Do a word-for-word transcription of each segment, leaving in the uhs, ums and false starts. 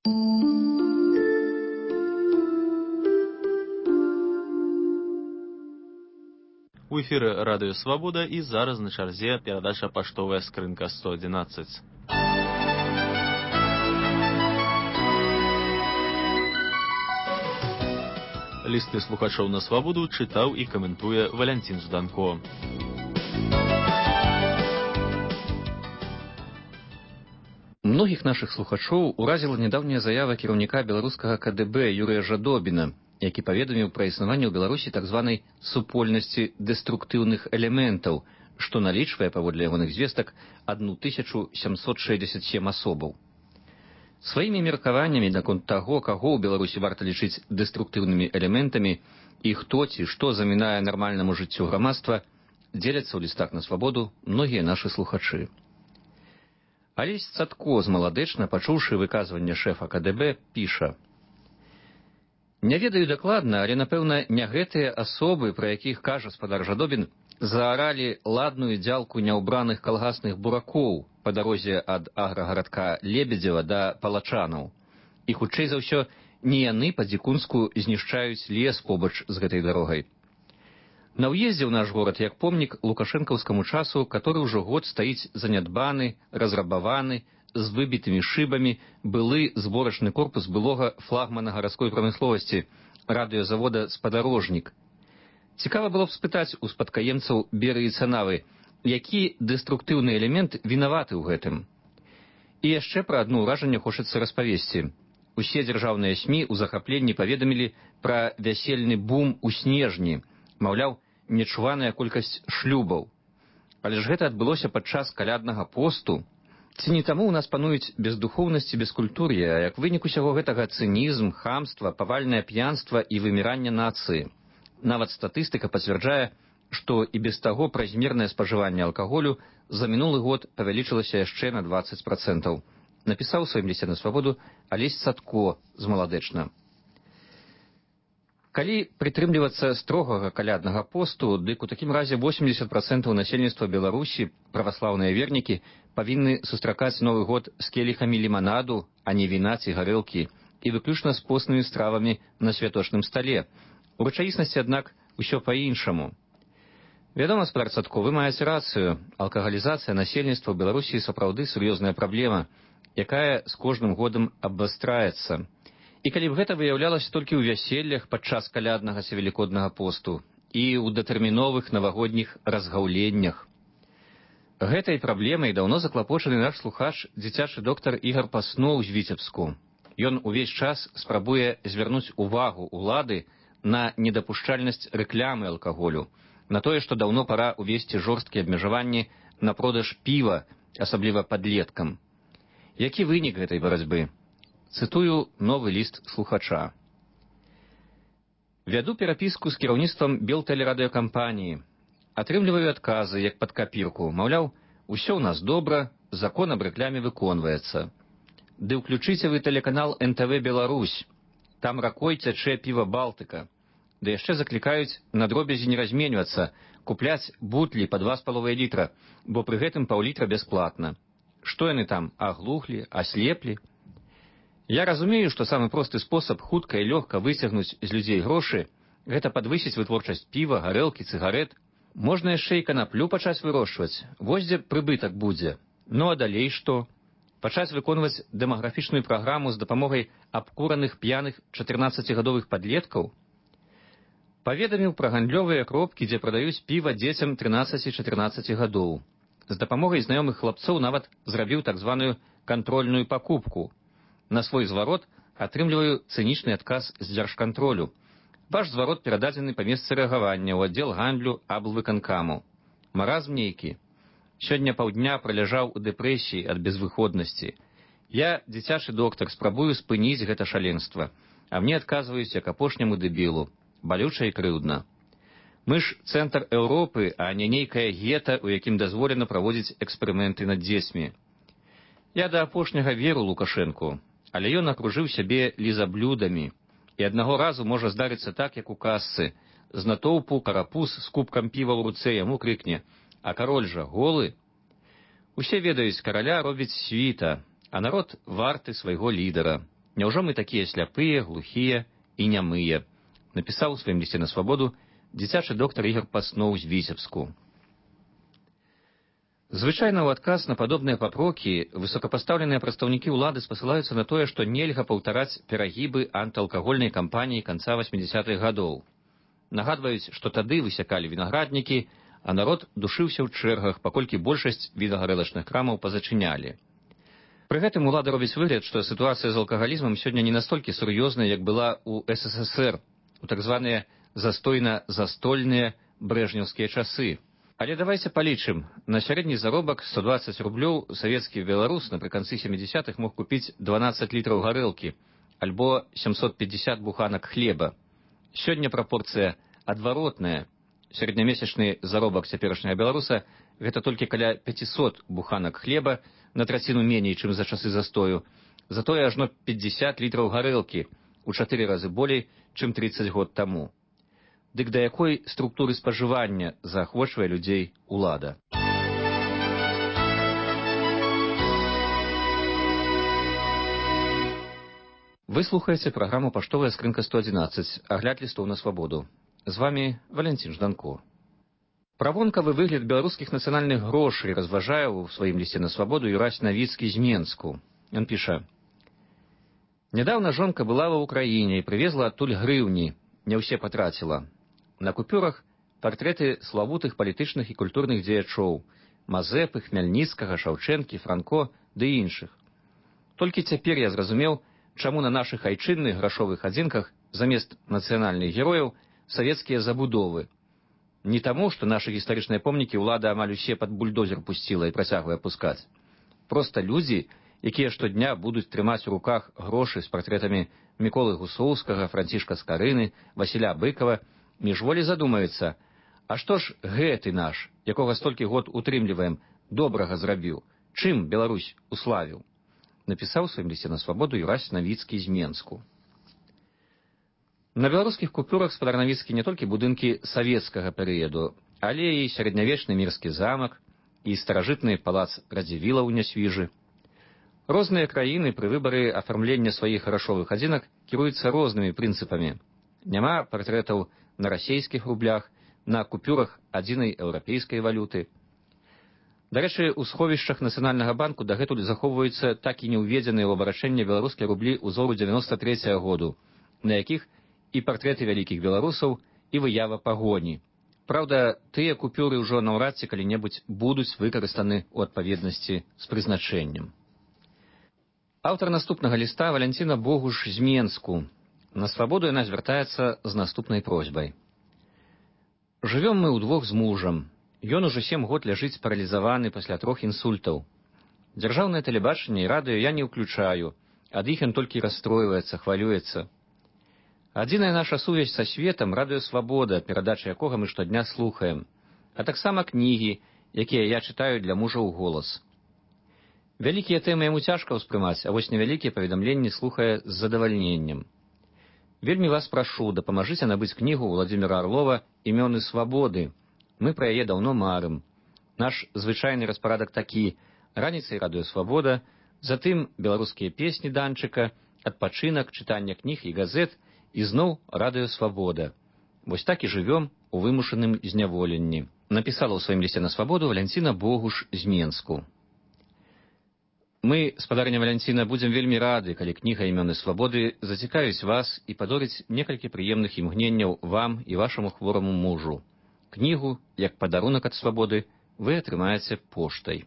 У эфіры Радыё Свабода і зараз на чарзе перадача «Паштовая скрынка сто одиннадцать». Лісты слухачоў на Свабоду чытаў і каментуе Валянцін Жданко. Многіх нашых слухачоў уразіла нядаўняя заява кіраўніка беларускага ка дэ бэ Юрыя Жадобіна, які паведаміў пра існаванне ў Беларусі так званай супольнасці дэструктыўных элементаў, што налічвае, паводле ягоных звестак, тысячу сямсот шэсцьдзесят сем асобаў. Сваімі меркаваннямі наконт таго, каго ў Беларусі варта лічыць дэструктыўнымі элементамі і хто ці што замінае нармальнаму жыццю грамадства, дзеляцца ў лістах на Свабоду многія нашы слухачы. Алесь Цатко з Маладэчна, пачуўшы выказванне шэфа ка дэ бэ, піша: «Не ведаю дакладна, але, напэўна, не гэтыя асобы, пра якіх кажа спадар Жадобін, зааралі ладную дзялку няўбраных калгасных буракоў па дарозе ад аграгарадка Лебедзева да Палачанаў. І, хутчэй за ўсё, не яны па-дзікунску знішчаюць лес побач з гэтай дарогай. На ўездзе ў наш горад як помнік лукашэнкаўскаму часу, который ўжо год стаіць занядбаны, разрабаваны, з выбітымі шыбамі, былы зборачны корпус былога флагмана гарадской прамысловасці, радыёзавода «Спадарожнік». Цікава было б спытаць у спадкаемцаў Берыі Цанавы, які дэструктыўны элемент вінаваты ў гэтым. І яшчэ пра адно ўражанне хочацца распавесці. Усе дзяржаўныя СМІ ў захапленні паведамілі пра вясельны бум у снежні, маўляў, нечуваная колькасць шлюбаў. Але ж гэта адбылося падчас каляднага посту. Ці не таму ў нас пануюць бездухоўнасць і бескультур'е, а як вынік усяго гэтага цынізм, хамства, павальнае п'янства і выміранне нацыі. Нават статыстыка пацвярджае, што і без таго празмернае спажыванне алкаголю за мінулы год павялічылася яшчэ на дваццаць працэнтаў. Напісаў у сваім лісце на Свабоду Алесь Цатко з Маладэчна. Калі прытрымлівацца строгага каляднага посту, дык у такім разе восемьдесят працэнтаў насельніцтва Беларусі, праваслаўныя вернікі, павінны сустракаць Новы год з келіхамі ліманаду, а не віна ці гарэлкі, і выключна з поснымі стравамі на святочным стале. У рэчаіснасці, аднак, усё па-іншаму. Вядома, спадар Цатко, вы маеце рацыю. Алкагалізацыя насельніцтва ў Беларусі сапраўды сур'ёзная праблема, якая з кожным годам абвастраецца. І калі б гэта выяўлялася толькі ў вяселлях падчас каляднага ці велікоднага посту і ў датэрміновых навагодніх разгаўленнях. Гэтай праблемай даўно заклапочаны наш слухач, дзіцячы доктар Ігар Пасноў з Віцебску. Ён увесь час спрабуе звярнуць увагу ўлады на недапушчальнасць рэклямы алкаголю, на тое, што даўно пара увесці жорсткія абмежаванні на продаж піва, асабліва падлеткам. Які вынік гэтай барацьбы? Цытую новы ліст слухача. «Вяду перапіску з кіраўніцтвам Белтэлерадыёкампаніі. Атрымліваю адказы, як пад капірку. Маўляў, усё ў нас добра, закон аб рэкляме выконваецца. Ды ўключыце вы тэлеканал эн тэ вэ Беларусь. Там ракой цячэ піва Балтыка. Ды яшчэ заклікаюць на дробязі не разменьвацца, купляць бутлі па два з паловай літра, бо пры гэтым паўлітра бясплатна. Што яны там, аглухлі, аслеплі? Я разумею, што самы просты спосаб хутка і лёгка выцягнуць з людзей грошы – гэта падвысіць вытворчасць піва, гарэлкі, цыгарэт. Можна яшчэ і канаплю пачаць вырошчваць. Вось дзе прыбытак будзе. Ну а далей што? Пачаць выконваць дэмаграфічную праграму з дапамогай абкураных п'яных чатырнаццацігадовых падлеткаў? Паведаміў пра гандлёвыя кропкі, дзе прадаюць піва дзецям трынаццаці-чатырнаццаці гадоў. З дапамогай знаёмых хлапцоў нават зрабіў так званую кантрольную пакупку. На свой зварот атрымліваю цынічны адказ з дзяржкантролю. Ваш зварот перададзены па месцы рэагавання ў аддзел гандлю аблвыканкаму. Маразм нейкі. Сёння паўдня праляжаў у дэпрэсіі ад безвыходнасці. Я, дзіцячы доктар, спрабую спыніць гэта шаленства, а мне адказваюць як апошняму дэбілу. Балюча і крыўдна. Мы ж цэнтр Еўропы, а не нейкая гета, у якім дазволена праводзіць эксперыменты над дзецьмі. Я да апошняга веру Лукашэнку, але ён акружыў сябе лізаблюдамі. І аднаго разу можа здарыцца так, як у касцы. З натоўпу карапуз з кубкам піва ў руцэ яму крыкне: «А кароль жа голы?» Усе ведаюць, караля робіць світа, а народ варты свайго лідара. Няўжо мы такія сляпыя, глухія і нямыя? Напісаў у сваім лісце на свабоду дзіцячы доктар Ігор Пасноў з Віцебску. Звычайна ў адказ на падобныя папрокі высокапастаўленыя прадстаўнікі ўлады спасылаюцца на тое, што нельга паўтараць перагібы антыалкагольнай кампаніі канца васьмідзясятых гадоў. Нагадваюць, што тады высякалі вінаграднікі, а народ душыўся ў чэргах, паколькі большасць вінагарэлачных крамаў пазачынялі. Пры гэтым улада робіць выгляд, што сітуацыя з алкагалізмам сёння не настолькі сур'ёзная, як была ў эс эс эс эр, у так званыя застойна-застольныя брэжнеўскія часы. Але давайце палічым. На сярэдні заробак сто дваццаць рублёў савецкі беларус напрыканцы сямідзясятых мог купіць дванаццаць літраў гарэлкі альбо сямсот пятьдесят буханак хлеба. Сёння прапорцыя адваротная. Сярэднямесячны заробак цяперашняга беларуса гэта толькі каля пятьсот буханак хлеба, на траціну меней, чым за часы застою. Затое ажно пятьдесят літраў гарэлкі, у чатыры разы болей, чым тридцаць год таму. Дык да якой структуры спажывання заахвочвае людзей улада? Вы слухаеце праграму «Паштовая скрынка сто адзінаццаць», агляд лістоў на свабоду. З вами Валянцін Жданко. Пра вонкавы выгляд беларускіх нацыянальных грошай разважае ў сваім лісце на свабоду Юрась Навіцкі з Менску. Ён піша: «Нядаўна жонка была ва ўкраіне і прывезла адтуль грыўні, не ўсе патраціла. На купюрах партрэты славутых палітычных і культурных дзеячоў Мазэпы, Хмяльніцкага, Шаўчэнкі, Франко ды іншых. Толькі цяпер я зразумеў, чаму на нашых айчынных грашовых адзінках замест нацыянальных герояў савецкія забудовы. Не таму, што нашы гістарычныя помнікі ўлада амаль усе пад бульдозер пусціла і працягвае пускаць. Проста людзі, якія штодня будуць трымаць у руках грошы з партрэтамі Міколы Гусоўскага, Францішка Скарыны, Васіля Быкава, міжволі задумаюцца, а што ж гэты наш, якога столькі год утрымліваем, добрага зрабіў, чым Беларусь уславіў? Напісаў у сваім лісце на свабоду Юрась Навіцкі з Менску. На беларускіх купюрах спадар Навіцкі не толькі будынкі савецкага перыяду, але і сярэднявечны мірскі замак, і старажытны палац Радзівіла ў Нясвіжы. Розныя краіны пры выбары афармлення сваіх грашовых адзінак кіруюцца рознымі прынцыпамі. Няма партрэтаў на расейскіх рублях, на купюрах адзінай еўрапейскай валюты. Дарэчы, у сховішчах Нацыянальнага банку дагэтуль захоўваюцца так і не ўведзеныя ў абарачэнне беларускія рублі ўзору дзевяноста трэцяга году, на якіх і партрэты вялікіх беларусаў, і выява пагоні. Праўда, тыя купюры ўжо наўрад ці калі-небудзь будуць выкарыстаны ў адпаведнасці з прызначэннем. Аўтар наступнага ліста Валянціна Богуш з Менску. На свабоду яна звяртаецца з наступнай просьбай. Жывём мы ўдвох з мужам. Ён ужо сем год ляжыць паралізаваны пасля трох інсультаў. Дзяржаўнае тэлебачанне і радыё я не ўключаю, ад іх ён толькі расстройваецца, хвалюецца. Адзіная наша сувязь са светам — радыё «Свабода», перадачы якога мы штодня слухаем, а таксама кнігі, якія я чытаю для мужа ў голас. Вялікія тэмы яму цяжка ўспрымаць, а вось невялікія паведамленні слухае з задавальненнем. Вельмі вас прашу, дапамажыце набыць кнігу Владзіміра Арлова «Імёны свабоды». Мы пра яе даўно марым. Наш звычайны распарадак такі: раніцай радыё «Свабода», затым беларускія песні Данчыка, адпачынак, чытанне кніг і газет, і зноў радыё «Свабода». Вось так і жывём у вымушаным зняволенні. Напісала ў сваім лісце на свабоду Валянціна Богуш з Менску. Мы, спадарыня Валянціна, будзем вельмі рады, калі кніга «Імёны свабоды» зацікавіць вас і падорыць некалькі прыемных імгненняў вам і вашаму хвораму мужу. Кнігу, як падарунак ад свабоды, вы атрымаеце поштай.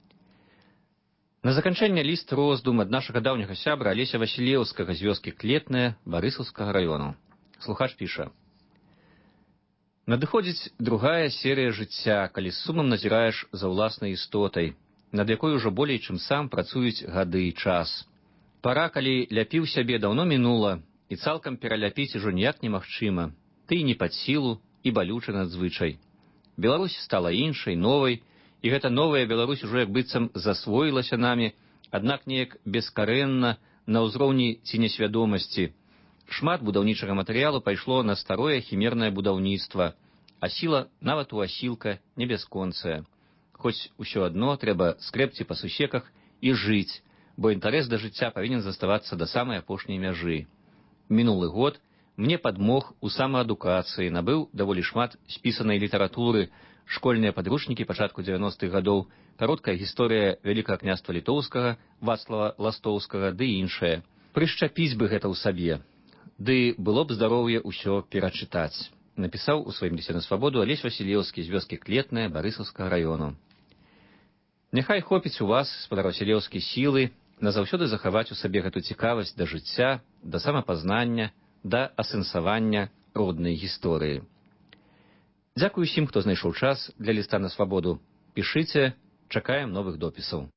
На заканчэнне ліст роздум ад нашага даўняга сябра Алеся Васілеўскага з вёскі Клетная Барысаўскага раёну. Слухач піша: «Надыходзіць другая серыя жыцця, калі з сумам назіраеш за ўласнай істотай, над якой ужо болей, чым сам працуюць гады і час. Пара, калі ляпіў сябе, даўно мінула, і цалкам пераляпіць ужо ніяк немагчыма. Ты не пад сілу і балючы надзвычай. Беларусь стала іншай, новай, і гэта новая Беларусь ужо як быццам засвоілася намі, аднак неяк бескарэнна, на ўзроўні ці несвядомасці. Шмат будаўнічага матэрыялу пайшло на старое хімернае будаўніцтва, а сіла нават у асілка не бясконцая. Хоць усё адно трэба скрэпці па сусеках і жыць, бо інтарэс да жыцця павінен заставацца да самай апошняй мяжы. Мінулы год мне падмог у самаадукацыі, набыў даволі шмат спісанай літаратуры, школьныя падручнікі пачатку дзевяностых гадоў, кароткая гісторыя Вялікага княства Літоўскага, Вацлава Ластоўскага ды іншае. Прышчапіць бы гэта ў сабе. Ды было б здароўе ўсё перачытаць. Напісаў у сваім лісце на свабоду Алесь Васілеўскі з вёскі Клетная Барысаўскага раёну. Няхай хопіць у вас, спадар Васілеўскі, сілы назаўсёды захаваць у сабе гэту цікавасць да жыцця, да самапазнання, да асэнсавання роднай гісторыі. Дзякуй усім, хто знайшоў час для ліста на свабоду. Пішыце, чакаем новых допісаў.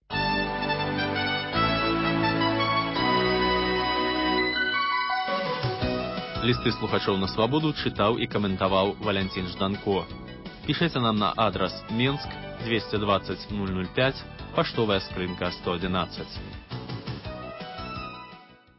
Лісты слухачоў на свабоду чытаў і каментаваў Валянцін Жданко. Пішыце нам на адрас Менск двести двадцать ноль ноль пять, паштовая скрынка сто одиннадцать.